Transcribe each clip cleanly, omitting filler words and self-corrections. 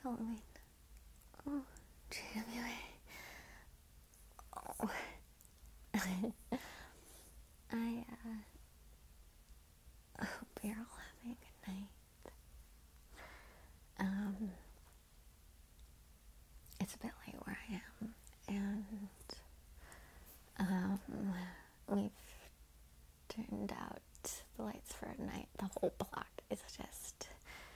Halloween. Oh, GWA. Oh. I hope you're all having a good night. It's a bit late where I am, and we've turned out the lights for a night. The whole block is just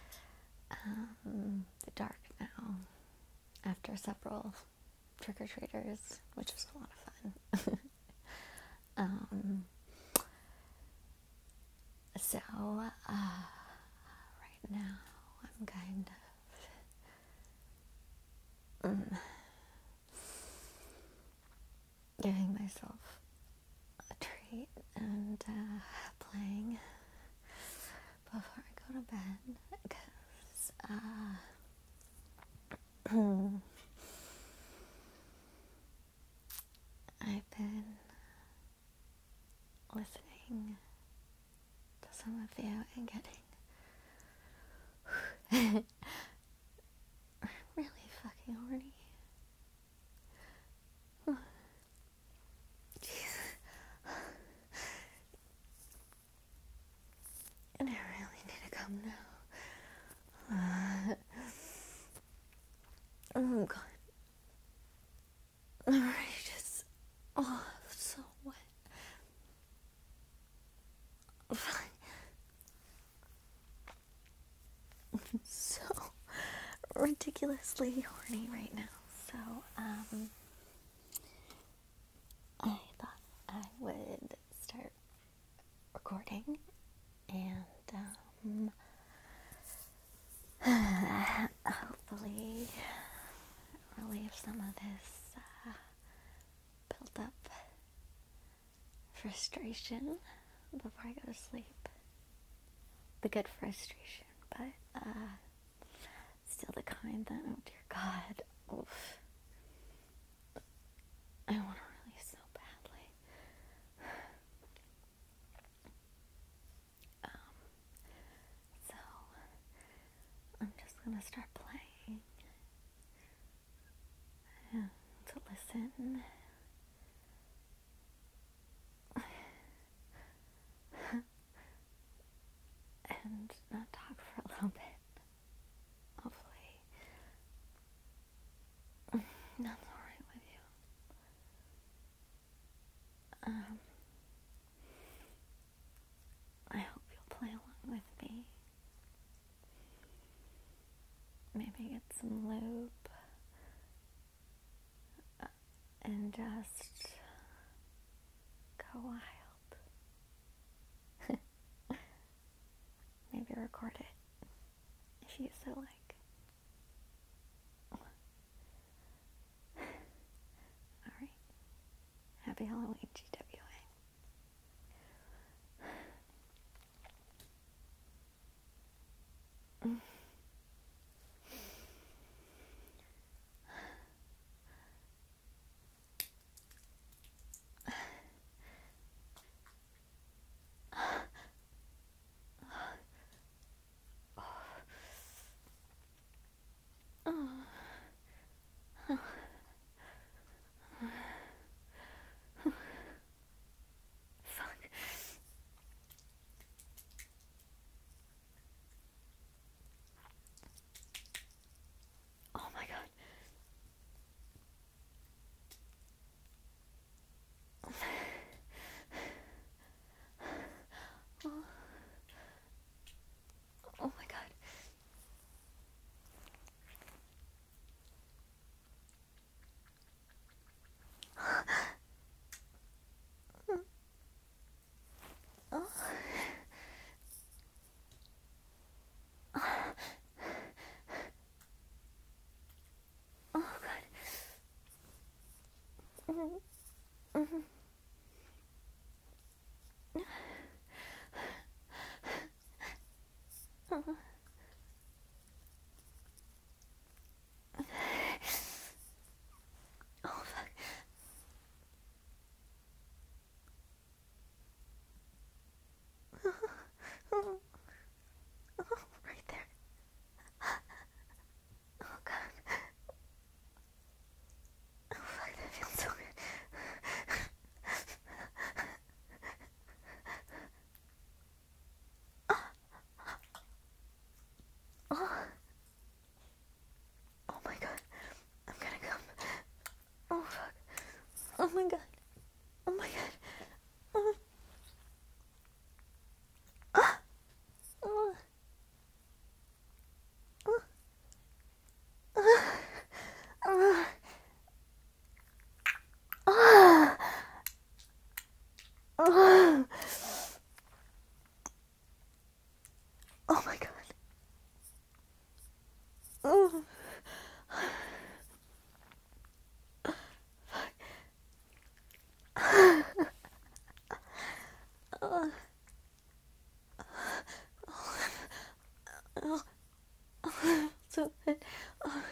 dark now after several trick-or-treaters, which was a lot of fun. So right now I'm kind of giving myself a treat and playing before I go to bed, because I've been listening to some of you and getting really fucking horny. Jeez. And I really need to come now. Oh god. I'm already just, so wet. I'm so ridiculously horny right now. So, I thought I would start recording and, hopefully relieve some of this built up frustration before I go to sleep. The good frustration, but still the kind that, oh dear God, oof, I want to release so badly. So I'm just gonna start playing to listen. And not talk for a little bit. Hopefully that's alright with you. I hope you'll play along with me. Maybe get some lube and just go wild. Maybe record it if you so like. Alright. Happy Halloween, GWA. Fuck. Oh my god. Oh my god. Right there. Oh Oh my god. Oh my god. Oh. Ah. Oh. Oh. Oh. Oh. Oh. Oh my god. Oh. Oh. Oh. Oh. So good. Oh.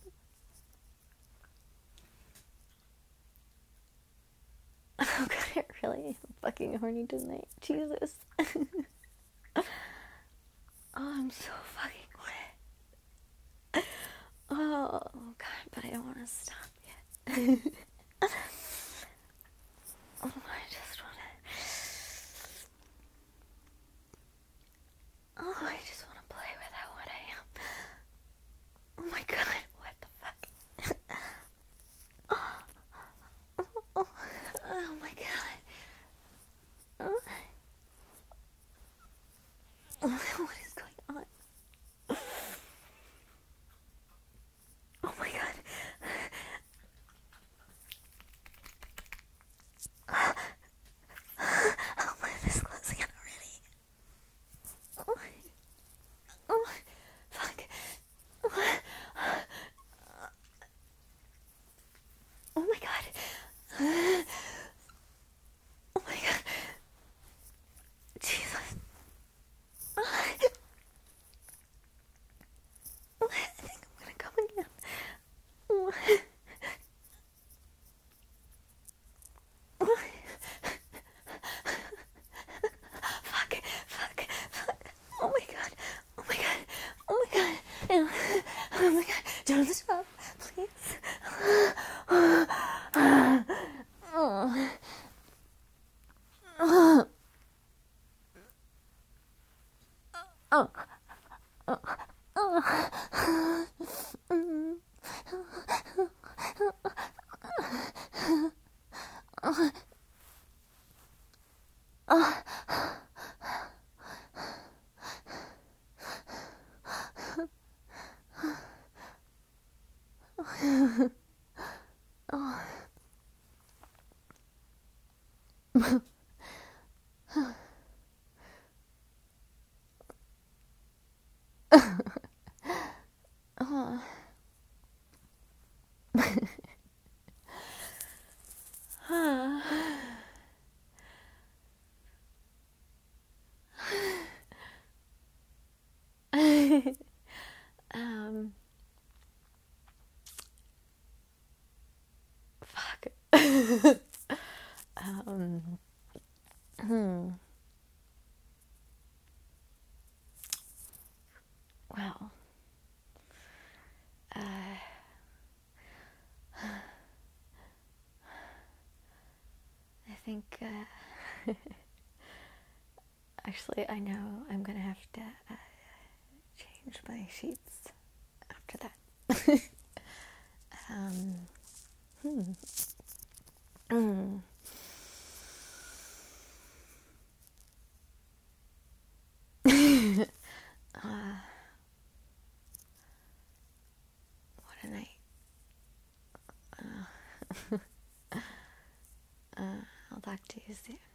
Oh god, I really am fucking horny tonight. Jesus. Oh, I'm so fucking wet. Oh god, but I don't want to stop yet. Oh, I just want to. Oh, I just want to play with how wet I am. Oh my god, what the fuck? Oh, oh my god. Oh, what is going on? Oh my god. Oh my, this closing in already. Oh, oh, fuck. Oh my god. Oh my god. Jesus. I think I'm gonna come again. Fuck. Oh my god. Oh my god. Oh my god. Oh my god. Don't stop, please. um, fuck. um, well, I think, actually, I know I'm gonna have to change my sheets after that. What a night. I'll talk to you soon.